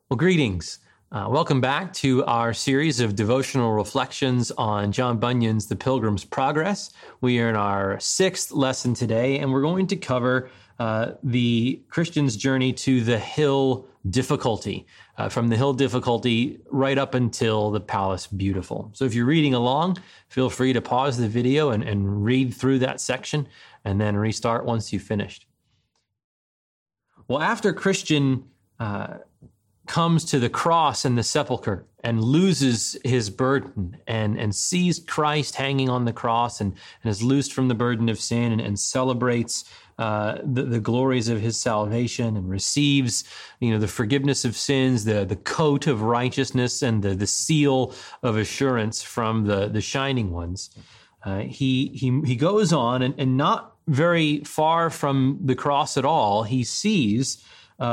Well, greetings. Welcome back to our series of devotional reflections on John Bunyan's The Pilgrim's Progress. We are in our 6th lesson today, and we're going to cover the Christian's journey to the hill difficulty, from the hill difficulty right up until the Palace Beautiful. So if you're reading along, feel free to pause the video and read through that section, and then restart once you've finished. Well, after Christian comes to the cross and the sepulcher and loses his burden and sees Christ hanging on the cross and is loosed from the burden of sin and celebrates the glories of his salvation and receives, the forgiveness of sins, the coat of righteousness and the seal of assurance from the shining ones. He goes on and not very far from the cross at all, he sees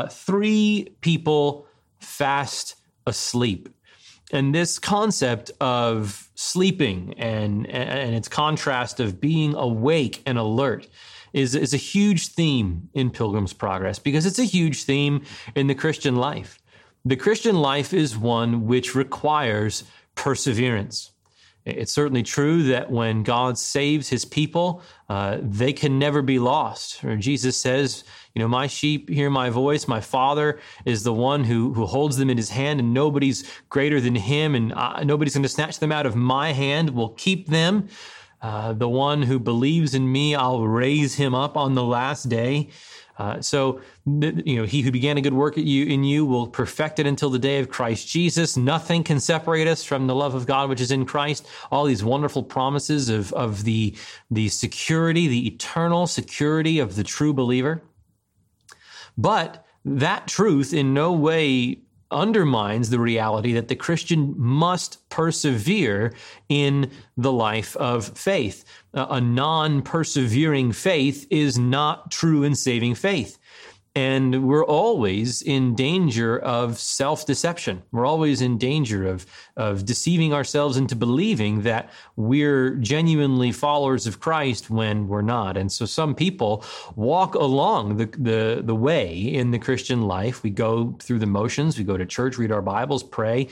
3 people fast asleep. And this concept of sleeping and its contrast of being awake and alert is a huge theme in Pilgrim's Progress, because it's a huge theme in the Christian life. The Christian life is one which requires perseverance. It's certainly true that when God saves his people, they can never be lost. Or Jesus says, my sheep hear my voice. My Father is the one who holds them in his hand, and nobody's greater than him, and nobody's going to snatch them out of my hand. Will keep them. The one who believes in me, I'll raise him up on the last day. So he who began a good work in you will perfect it until the day of Christ Jesus. Nothing can separate us from the love of God, which is in Christ. All these wonderful promises of the security, the eternal security of the true believer. But that truth in no way undermines the reality that the Christian must persevere in the life of faith. A non-persevering faith is not true and saving faith. And we're always in danger of self-deception. We're always in danger of deceiving ourselves into believing that we're genuinely followers of Christ when we're not. And so some people walk along the way in the Christian life. We go through the motions. We go to church, read our Bibles, pray.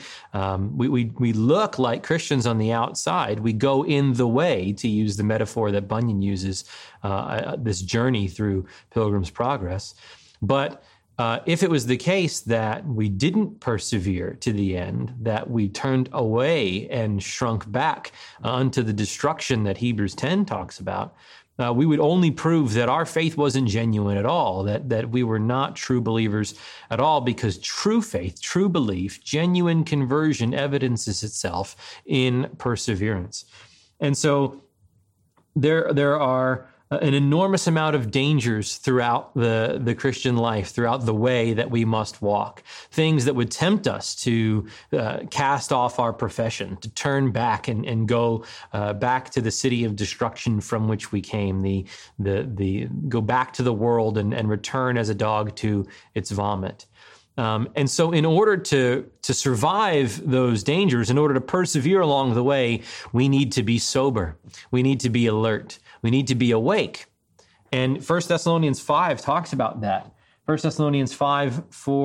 We look like Christians on the outside. We go in the way, to use the metaphor that Bunyan uses, this journey through Pilgrim's Progress. But if it was the case that we didn't persevere to the end, that we turned away and shrunk back unto the destruction that Hebrews 10 talks about, we would only prove that our faith wasn't genuine at all, that we were not true believers at all, because true faith, true belief, genuine conversion evidences itself in perseverance. And so there are an enormous amount of dangers throughout the Christian life, throughout the way that we must walk. Things that would tempt us to cast off our profession, to turn back and go back to the city of destruction from which we came, the go back to the world and return as a dog to its vomit. And so in order to survive those dangers, in order to persevere along the way, we need to be sober. We need to be alert. We need to be awake. And 1 Thessalonians 5 talks about that. 1 Thessalonians 5,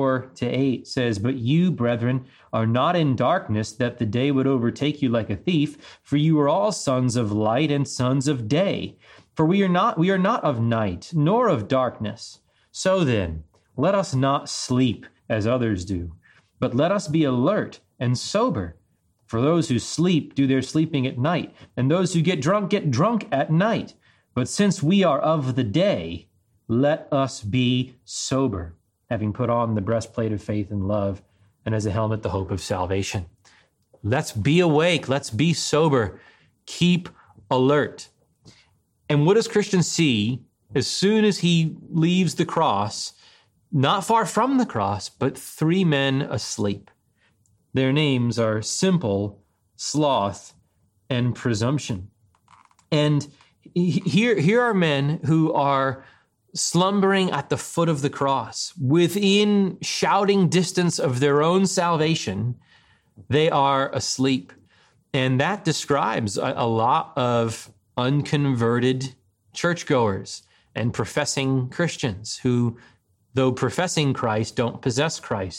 4-8 says, "But you, brethren, are not in darkness, that the day would overtake you like a thief, for you are all sons of light and sons of day. For we are not of night, nor of darkness. So then, let us not sleep as others do, but let us be alert and sober. For those who sleep do their sleeping at night, and those who get drunk at night. But since we are of the day, let us be sober, having put on the breastplate of faith and love, and as a helmet the hope of salvation." Let's be awake. Let's be sober. Keep alert. And what does Christian see as soon as he leaves the cross? Not far from the cross, but 3 men asleep. Their names are Simple, Sloth, and Presumption. And here are men who are slumbering at the foot of the cross, within shouting distance of their own salvation. They are asleep. And that describes a lot of unconverted churchgoers and professing Christians who, though professing Christ, don't possess Christ.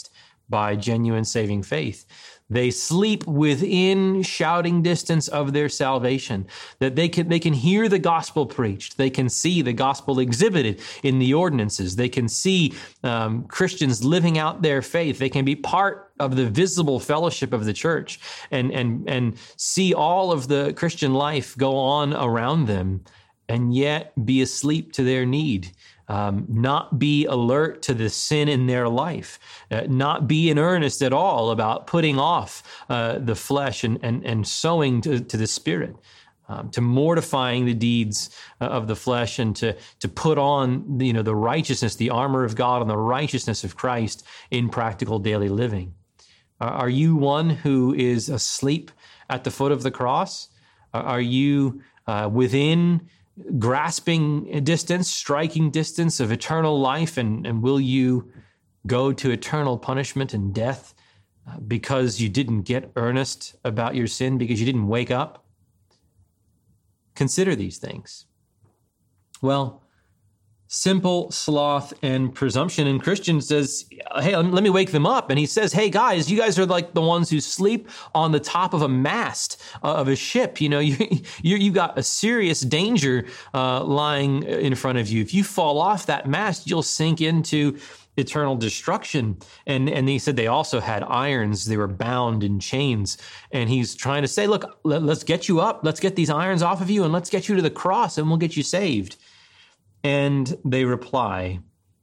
by genuine saving faith. They sleep within shouting distance of their salvation, that they can hear the gospel preached. They can see the gospel exhibited in the ordinances. They can see Christians living out their faith. They can be part of the visible fellowship of the church and see all of the Christian life go on around them, and yet be asleep to their need. Not be alert to the sin in their life, not be in earnest at all about putting off the flesh and sowing to the Spirit, to mortifying the deeds of the flesh, and to put on the righteousness, the armor of God, and the righteousness of Christ in practical daily living. Are you one who is asleep at the foot of the cross? Are you within grasping distance, striking distance of eternal life, and will you go to eternal punishment and death because you didn't get earnest about your sin, because you didn't wake up? Consider these things. Well, simple sloth and presumption. And Christian says, hey, let me wake them up. And he says, hey, guys, you guys are like the ones who sleep on the top of a mast of a ship. You got a serious danger lying in front of you. If you fall off that mast, you'll sink into eternal destruction. And he said they also had irons. They were bound in chains. And he's trying to say, look, let's get you up. Let's get these irons off of you, and let's get you to the cross, and we'll get you saved. And they reply,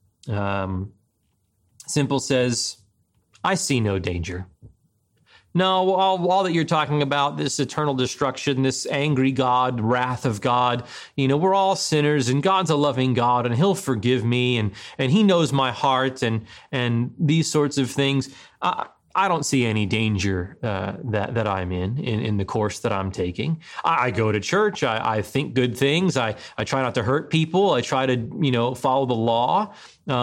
Simple says, I see no danger. No, all that you're talking about, this eternal destruction, this angry God, wrath of God, we're all sinners, and God's a loving God, and he'll forgive me, and he knows my heart, and these sorts of things. I don't see any danger that I'm in the course that I'm taking. I go to church. I think good things. I try not to hurt people. I try to follow the law.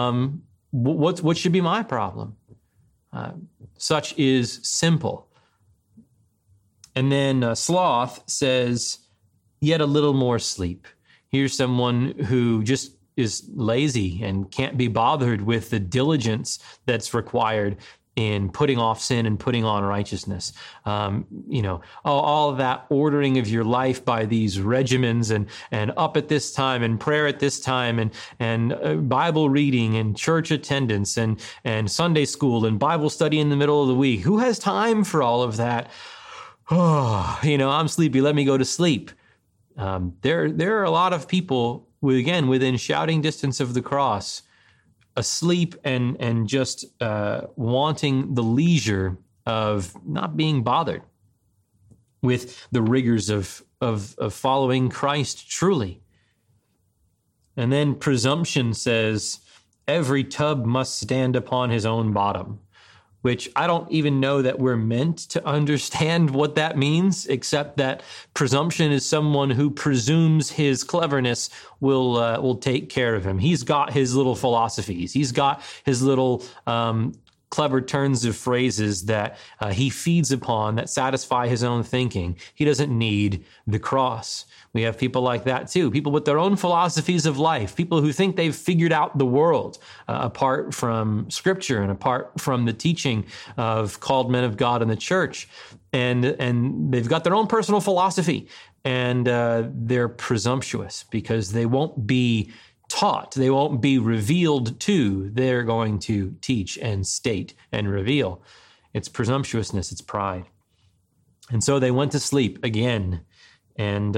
What should be my problem? Such is simple. And then sloth says, yet a little more sleep. Here's someone who just is lazy and can't be bothered with the diligence that's required in putting off sin and putting on righteousness. All of that ordering of your life by these regimens and up at this time and prayer at this time and Bible reading and church attendance and Sunday school and Bible study in the middle of the week. Who has time for all of that? Oh, I'm sleepy. Let me go to sleep. There are a lot of people, within shouting distance of the cross, asleep and just wanting the leisure of not being bothered with the rigors of following Christ truly. And then presumption says, every tub must stand upon his own bottom, which I don't even know that we're meant to understand what that means, except that presumption is someone who presumes his cleverness will take care of him. He's got his little philosophies. He's got his little clever turns of phrases that he feeds upon that satisfy his own thinking. He doesn't need the cross. We have people like that too, people with their own philosophies of life, people who think they've figured out the world apart from Scripture and apart from the teaching of called men of God in the church. And they've got their own personal philosophy, and they're presumptuous because they won't be taught, they won't be revealed to. They're going to teach and state and reveal. It's presumptuousness, it's pride. And so they went to sleep again. And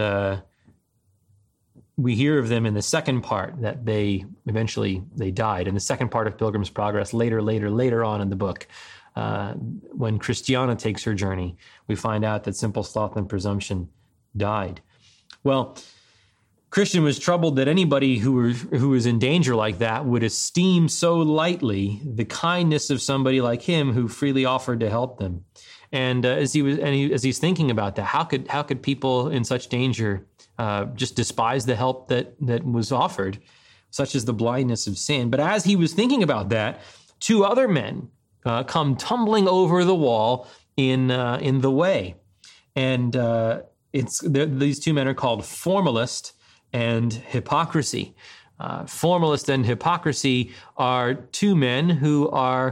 we hear of them in the second part that they died. In the second part of Pilgrim's Progress, later on in the book, when Christiana takes her journey, we find out that simple sloth and presumption died. Well, Christian was troubled that anybody who was in danger like that would esteem so lightly the kindness of somebody like him who freely offered to help them. And as he's thinking about that, how could people in such danger just despise the help that was offered, such as the blindness of sin? But as he was thinking about that, two other men come tumbling over the wall in the way, and these two men are called Formalist and Hypocrisy. Formalist and Hypocrisy are two men who are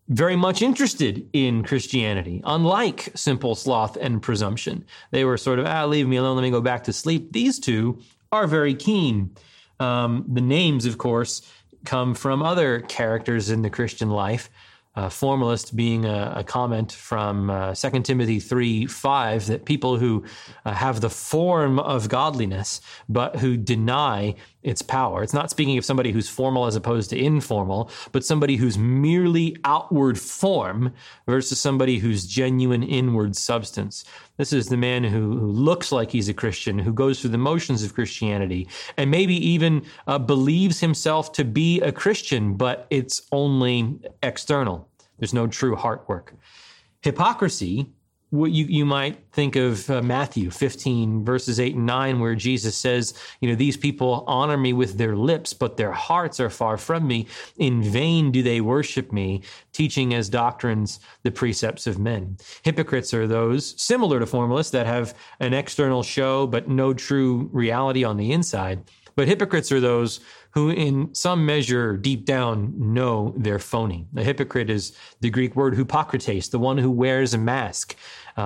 very much interested in Christianity, unlike simple sloth and presumption. They were sort of, leave me alone, let me go back to sleep. These two are very keen. The names, of course, come from other characters in the Christian life. Formalist being a comment from 2 Timothy 3:5, that people who have the form of godliness, but who deny its power. It's not speaking of somebody who's formal as opposed to informal, but somebody who's merely outward form versus somebody who's genuine inward substance. This is the man who looks like he's a Christian, who goes through the motions of Christianity, and maybe even believes himself to be a Christian, but it's only external. There's no true heart work. Hypocrisy, what you might think of Matthew 15, verses 8 and 9, where Jesus says, these people honor me with their lips, but their hearts are far from me. In vain do they worship me, teaching as doctrines the precepts of men. Hypocrites are those, similar to formalists, that have an external show, but no true reality on the inside. But hypocrites are those who in some measure deep down know they're phony. A hypocrite is the Greek word hypokrites, the one who wears a mask.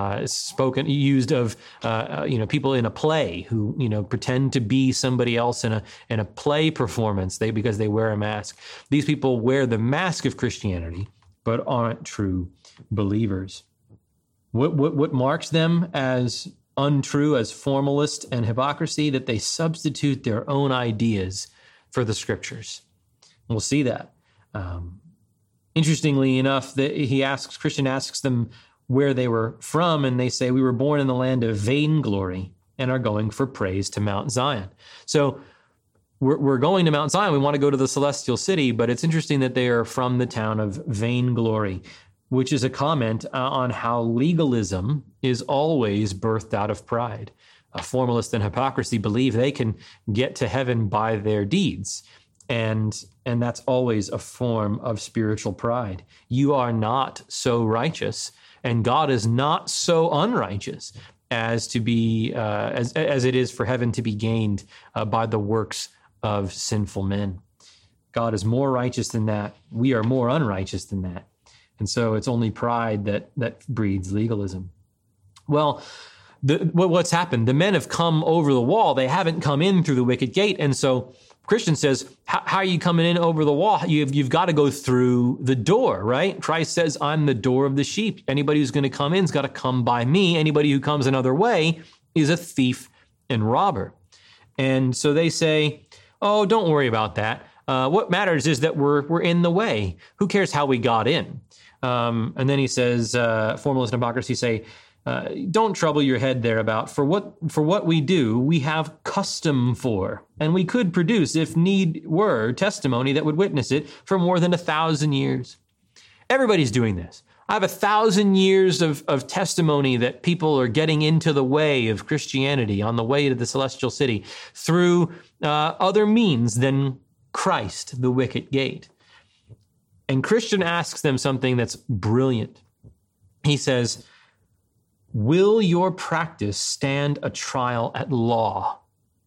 Used of people in a play who pretend to be somebody else in a play performance because they wear a mask. These people wear the mask of Christianity but aren't true believers. What marks them as untrue, as formalist and hypocrisy? That they substitute their own ideas for the scriptures. We'll see that. Interestingly enough, Christian asks them where they were from, and they say, we were born in the land of vainglory and are going for praise to Mount Zion. So we're going to Mount Zion. We want to go to the celestial city, but it's interesting that they are from the town of vainglory, which is a comment on how legalism is always birthed out of pride. A formalist and hypocrisy believe they can get to heaven by their deeds. And that's always a form of spiritual pride. You are not so righteous, and God is not so unrighteous as to be as it is for heaven to be gained by the works of sinful men. God is more righteous than that. We are more unrighteous than that. And so it's only pride that breeds legalism. Well, what's happened? The men have come over the wall. They haven't come in through the wicket gate. And so Christian says, how are you coming in over the wall? You've got to go through the door, right? Christ says, I'm the door of the sheep. Anybody who's going to come in has got to come by me. Anybody who comes another way is a thief and robber. And so they say, oh, don't worry about that. What matters is that we're in the way. Who cares how we got in? And then he says, formalist and hypocrisy say, don't trouble your head thereabout. For what we do, we have custom for, and we could produce, if need were, testimony that would witness it for more than 1,000 years. Everybody's doing this. I have 1,000 years of testimony that people are getting into the way of Christianity, on the way to the celestial city, through other means than Christ, the wicket gate. And Christian asks them something that's brilliant. He says, will your practice stand a trial at law?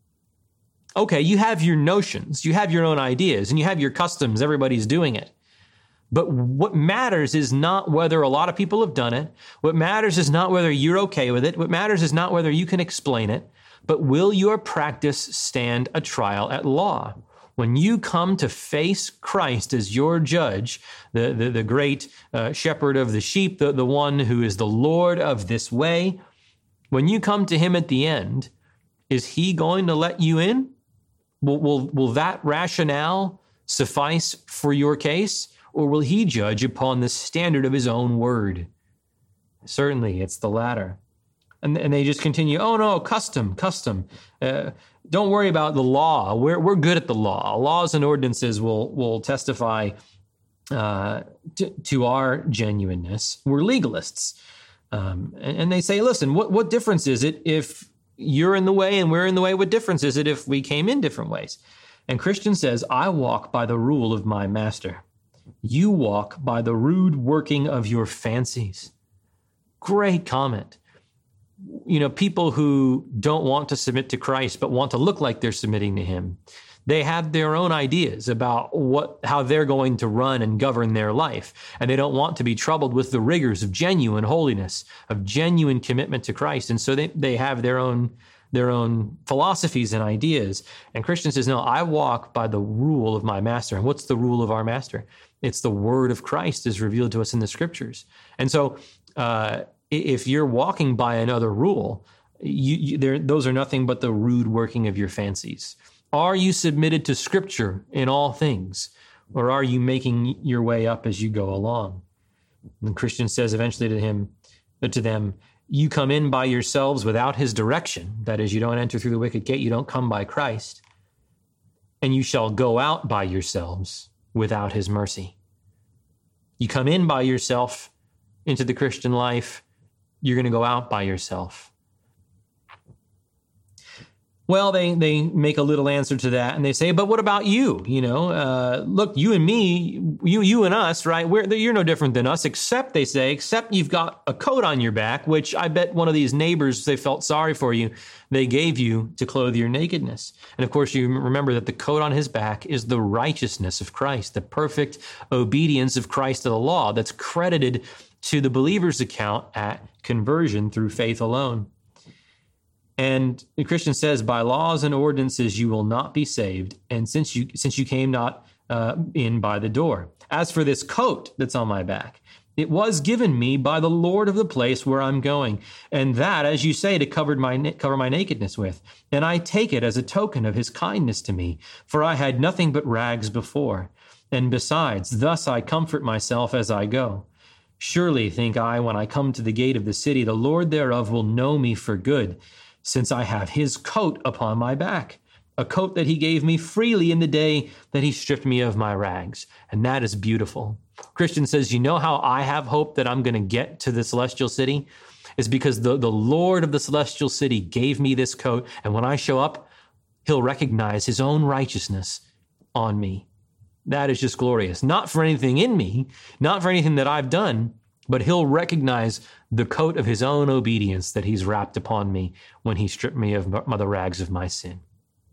Okay, you have your notions, you have your own ideas, and you have your customs. Everybody's doing it. But what matters is not whether a lot of people have done it. What matters is not whether you're okay with it. What matters is not whether you can explain it. But will your practice stand a trial at law? When you come to face Christ as your judge, the great shepherd of the sheep, the one who is the Lord of this way, when you come to him at the end, is he going to let you in? Will that rationale suffice for your case? Or will he judge upon the standard of his own word? Certainly, it's the latter. And they just continue, oh no, custom. Don't worry about the law. We're good at the law. Laws and ordinances will testify to our genuineness. We're legalists. And they say, listen, what difference is it if you're in the way and we're in the way? What difference is it if we came in different ways? And Christian says, I walk by the rule of my master. You walk by the rude working of your fancies. Great comment. People who don't want to submit to Christ, but want to look like they're submitting to him. They have their own ideas about how they're going to run and govern their life. And they don't want to be troubled with the rigors of genuine holiness, of genuine commitment to Christ. And so they have their own philosophies and ideas. And Christian says, no, I walk by the rule of my master. And what's the rule of our master? It's the word of Christ as revealed to us in the scriptures. And so if you're walking by another rule, those are nothing but the rude working of your fancies. Are you submitted to scripture in all things? Or are you making your way up as you go along? And Christian says eventually to them, you come in by yourselves without his direction. That is, you don't enter through the wicket gate. You don't come by Christ. And you shall go out by yourselves without his mercy. You come in by yourself into the Christian life. You're going to go out by yourself. Well, they make a little answer to that, and they say, but what about you? Look, you and me, you and us, right? You're no different than us, except you've got a coat on your back, which I bet one of these neighbors, they felt sorry for you. They gave you to clothe your nakedness. And of course, you remember that the coat on his back is the righteousness of Christ, the perfect obedience of Christ to the law that's credited to the believer's account at conversion through faith alone. And the Christian says, by laws and ordinances you will not be saved, and since you came not in by the door. As for this coat that's on my back, it was given me by the Lord of the place where I'm going, and that, as you say, to cover my nakedness with. And I take it as a token of his kindness to me, for I had nothing but rags before. And besides, thus I comfort myself as I go. Surely, think I, when I come to the gate of the city, the Lord thereof will know me for good, since I have his coat upon my back, a coat that he gave me freely in the day that he stripped me of my rags. And that is beautiful. Christian says, you know how I have hope that I'm going to get to the celestial city? It's because the Lord of the celestial city gave me this coat. And when I show up, he'll recognize his own righteousness on me. That is just glorious. Not for anything in me, not for anything that I've done, but he'll recognize the coat of his own obedience that he's wrapped upon me when he stripped me of the rags of my sin.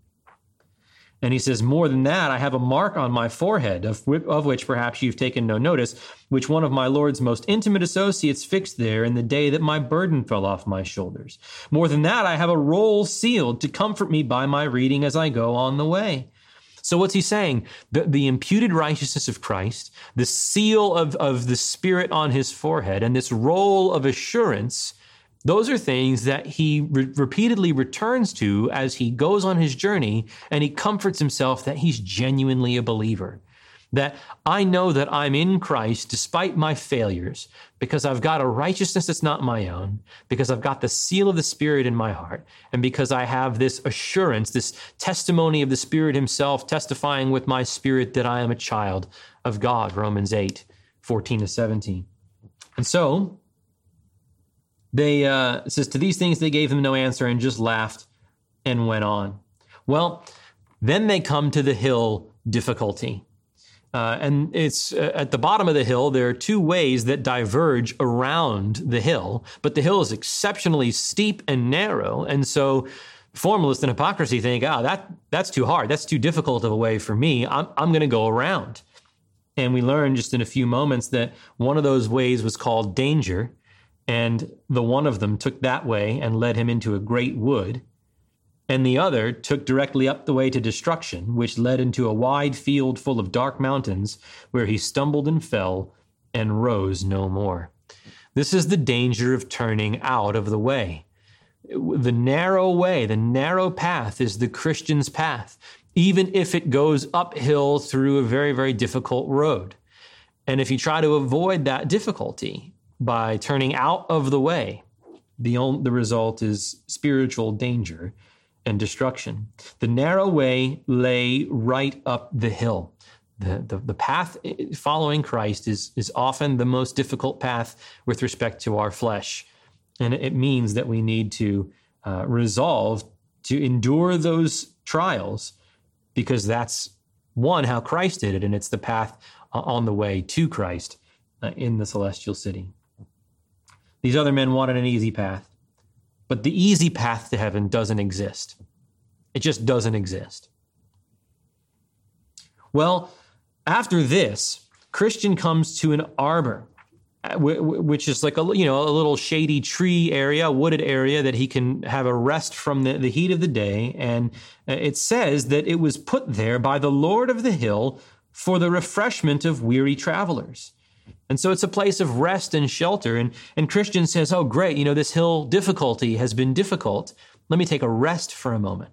And he says, more than that, I have a mark on my forehead, of which perhaps you've taken no notice, which one of my Lord's most intimate associates fixed there in the day that my burden fell off my shoulders. More than that, I have a roll sealed to comfort me by my reading as I go on the way. So what's he saying? The imputed righteousness of Christ, the seal of the Spirit on his forehead, and this roll of assurance, those are things that he repeatedly returns to as he goes on his journey, and he comforts himself that he's genuinely a believer. That I know that I'm in Christ despite my failures, because I've got a righteousness that's not my own, because I've got the seal of the Spirit in my heart, and because I have this assurance, this testimony of the Spirit himself testifying with my spirit that I am a child of God, Romans 8:14-17. And so it says, to these things they gave him no answer and just laughed and went on. Well, then they come to the hill difficulty. And it's at the bottom of the hill, there are two ways that diverge around the hill, but the hill is exceptionally steep and narrow. And so formalists and hypocrisy think, that's too hard. That's too difficult of a way for me. I'm going to go around. And we learn just in a few moments that one of those ways was called danger. And the one of them took that way and led him into a great wood. And the other took directly up the way to destruction, which led into a wide field full of dark mountains, where he stumbled and fell and rose no more. This is the danger of turning out of the way. The narrow way, the narrow path is the Christian's path, even if it goes uphill through a very, very difficult road. And if you try to avoid that difficulty by turning out of the way, the result is spiritual danger and destruction. The narrow way lay right up the hill. The path following Christ is often the most difficult path with respect to our flesh. And it means that we need to resolve to endure those trials, because that's, one, how Christ did it, and it's the path on the way to Christ in the celestial city. These other men wanted an easy path. But the easy path to heaven doesn't exist. It just doesn't exist. Well, after this, Christian comes to an arbor, which is like a little shady tree area, a wooded area that he can have a rest from the heat of the day. And it says that it was put there by the Lord of the hill for the refreshment of weary travelers. And so it's a place of rest and shelter. And Christian says, oh, great, this hill difficulty has been difficult. Let me take a rest for a moment.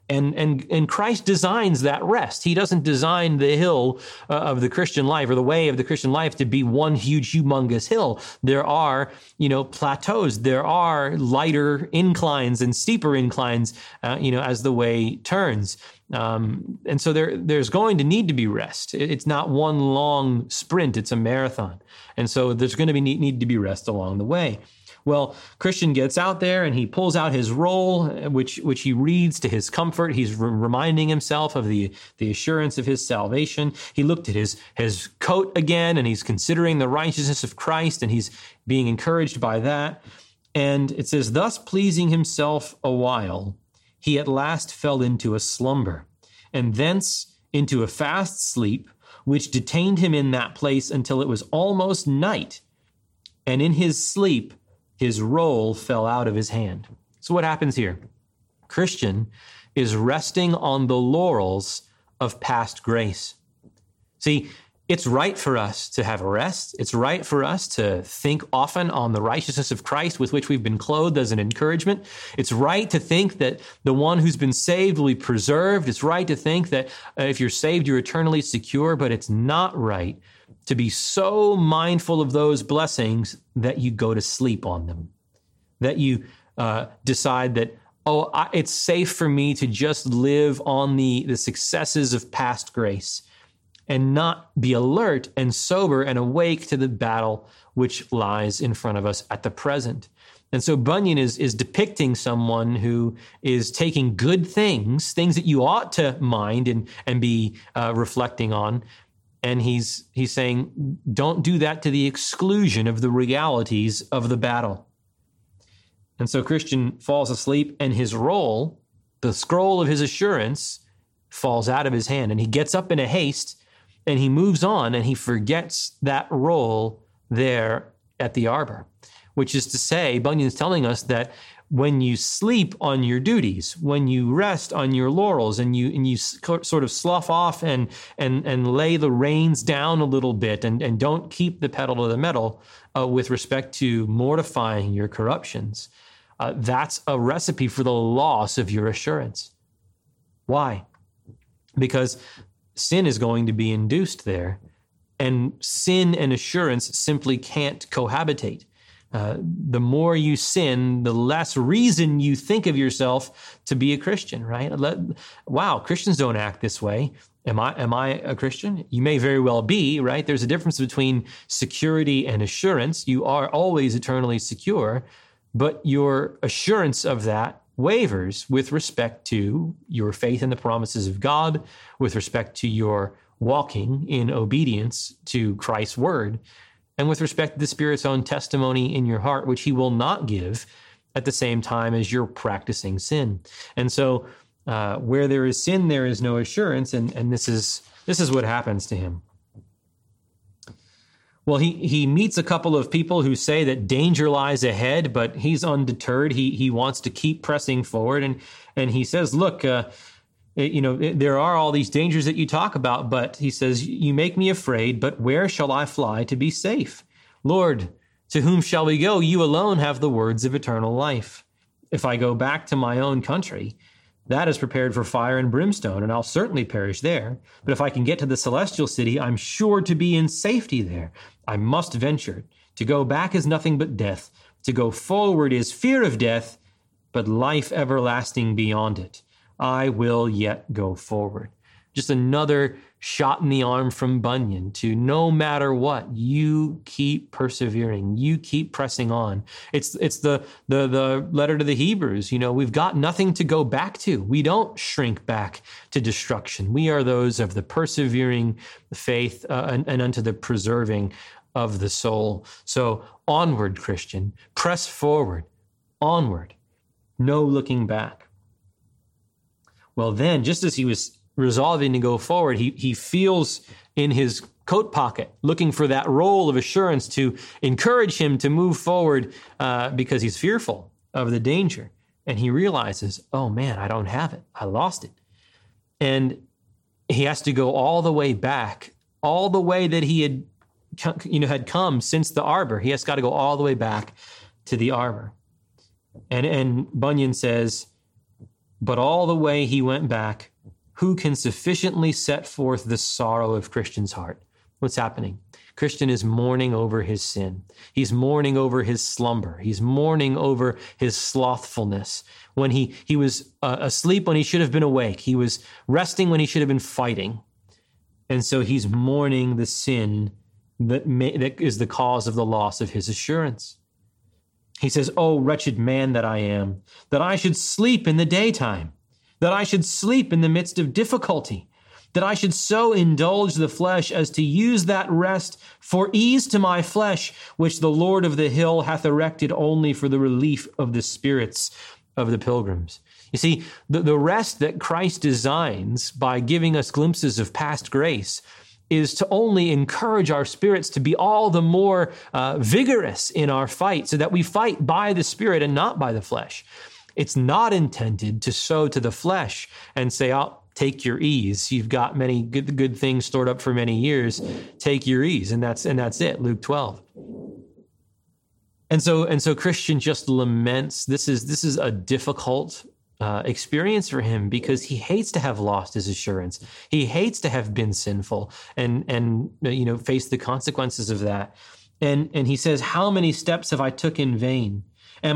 And Christ designs that rest. He doesn't design the hill of the Christian life or the way of the Christian life to be one huge, humongous hill. There are, plateaus. There are lighter inclines and steeper inclines, as the way turns. And so there's going to need to be rest. It's not one long sprint. It's a marathon. And so there's going to need to be rest along the way. Well, Christian gets out there and he pulls out his roll, which he reads to his comfort. He's reminding himself of the assurance of his salvation. He looked at his coat again, and he's considering the righteousness of Christ, and he's being encouraged by that. And it says, thus pleasing himself a while, he at last fell into a slumber, and thence into a fast sleep, which detained him in that place until it was almost night. And in his sleep, his roll fell out of his hand. So what happens here? Christian is resting on the laurels of past grace. See, it's right for us to have a rest. It's right for us to think often on the righteousness of Christ with which we've been clothed as an encouragement. It's right to think that the one who's been saved will be preserved. It's right to think that if you're saved, you're eternally secure, but it's not right to be so mindful of those blessings that you go to sleep on them, that you decide that, it's safe for me to just live on the successes of past grace and not be alert and sober and awake to the battle which lies in front of us at the present. And so Bunyan is depicting someone who is taking good things that you ought to mind and be reflecting on. And he's saying, don't do that to the exclusion of the realities of the battle. And so Christian falls asleep, and his roll, the scroll of his assurance, falls out of his hand. And he gets up in a haste, and he moves on, and he forgets that roll there at the arbor, which is to say, Bunyan's telling us that when you sleep on your duties, when you rest on your laurels, and you sort of slough off and lay the reins down a little bit and don't keep the pedal to the metal with respect to mortifying your corruptions, that's a recipe for the loss of your assurance. Why? Because sin is going to be induced there, and sin and assurance simply can't cohabitate. The more you sin, the less reason you think of yourself to be a Christian, right? Wow, Christians don't act this way. Am I a Christian? You may very well be, right? There's a difference between security and assurance. You are always eternally secure, but your assurance of that wavers with respect to your faith in the promises of God, with respect to your walking in obedience to Christ's word, and with respect to the Spirit's own testimony in your heart, which he will not give at the same time as you're practicing sin. And so where there is sin, there is no assurance, and this is what happens to him. Well, he meets a couple of people who say that danger lies ahead, but he's undeterred. He wants to keep pressing forward, and he says, look, there are all these dangers that you talk about, but he says, you make me afraid, but where shall I fly to be safe? Lord, to whom shall we go? You alone have the words of eternal life. If I go back to my own country, that is prepared for fire and brimstone, and I'll certainly perish there. But if I can get to the celestial city, I'm sure to be in safety there. I must venture. To go back is nothing but death. To go forward is fear of death, but life everlasting beyond it. I will yet go forward. Just another shot in the arm from Bunyan to no matter what, you keep persevering, you keep pressing on. It's the letter to the Hebrews. We've got nothing to go back to. We don't shrink back to destruction. We are those of the persevering faith and unto the preserving of the soul. So onward, Christian, press forward, onward, no looking back. Well, then, just as he was resolving to go forward, he feels in his coat pocket, looking for that roll of assurance to encourage him to move forward because he's fearful of the danger. And he realizes, oh man, I don't have it. I lost it. And he has to go all the way back, all the way that he had come since the arbor. He has got to go all the way back to the arbor. And Bunyan says, but all the way he went back, who can sufficiently set forth the sorrow of Christian's heart? What's happening? Christian is mourning over his sin. He's mourning over his slumber. He's mourning over his slothfulness. When he was asleep when he should have been awake. He was resting when he should have been fighting. And so he's mourning the sin that is the cause of the loss of his assurance. He says, oh, wretched man that I am, that I should sleep in the daytime, that I should sleep in the midst of difficulty, that I should so indulge the flesh as to use that rest for ease to my flesh, which the Lord of the hill hath erected only for the relief of the spirits of the pilgrims. You see, the rest that Christ designs by giving us glimpses of past grace is to only encourage our spirits to be all the more vigorous in our fight, so that we fight by the Spirit and not by the flesh. It's not intended to sow to the flesh and say, oh, take your ease. You've got many good things stored up for many years. Take your ease. And that's it. Luke 12. And so Christian just laments. This is a difficult experience for him, because he hates to have lost his assurance. He hates to have been sinful and face the consequences of that. And he says, how many steps have I took in vain? I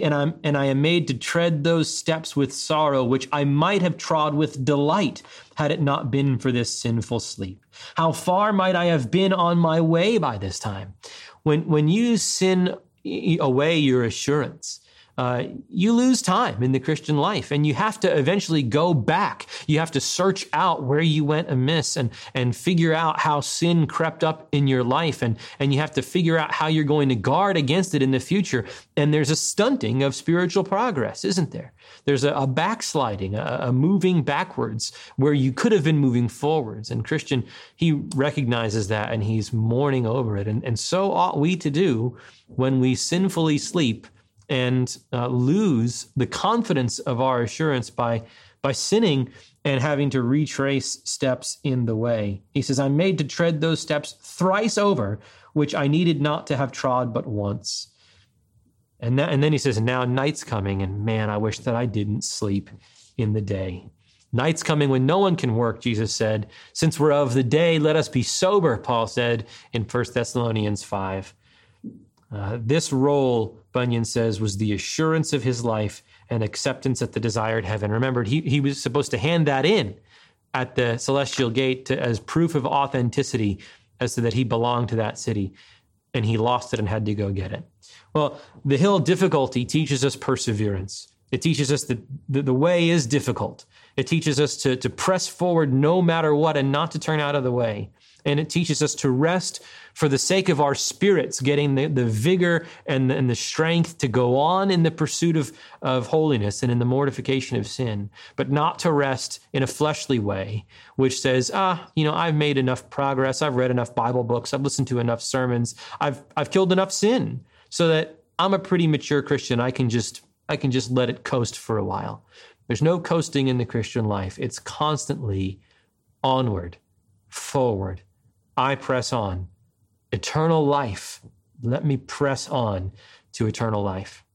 am made to tread those steps with sorrow, which I might have trod with delight had it not been for this sinful sleep. How far might I have been on my way by this time? When you sin away your assurance, you lose time in the Christian life, and you have to eventually go back. You have to search out where you went amiss and figure out how sin crept up in your life. And you have to figure out how you're going to guard against it in the future. And there's a stunting of spiritual progress, isn't there? There's a backsliding, a moving backwards where you could have been moving forwards. And Christian, he recognizes that, and he's mourning over it. And so ought we to do when we sinfully sleep and lose the confidence of our assurance by sinning and having to retrace steps in the way. He says, I'm made to tread those steps thrice over, which I needed not to have trod but once. And then he says, now night's coming, and man, I wish that I didn't sleep in the day. Night's coming when no one can work, Jesus said. Since we're of the day, let us be sober, Paul said in 1 Thessalonians 5. This role, Bunyan says, was the assurance of his life and acceptance at the desired heaven. Remember, he was supposed to hand that in at the celestial gate as proof of authenticity, as to that he belonged to that city, and he lost it and had to go get it. Well, the hill difficulty teaches us perseverance. It teaches us that the way is difficult. It teaches us to press forward no matter what and not to turn out of the way. And it teaches us to rest for the sake of our spirits, getting the vigor and the strength to go on in the pursuit of holiness and in the mortification of sin, but not to rest in a fleshly way, which says, I've made enough progress. I've read enough Bible books. I've listened to enough sermons. I've killed enough sin so that I'm a pretty mature Christian. I can just let it coast for a while. There's no coasting in the Christian life. It's constantly onward, forward. I press on. Eternal life. Let me press on to eternal life.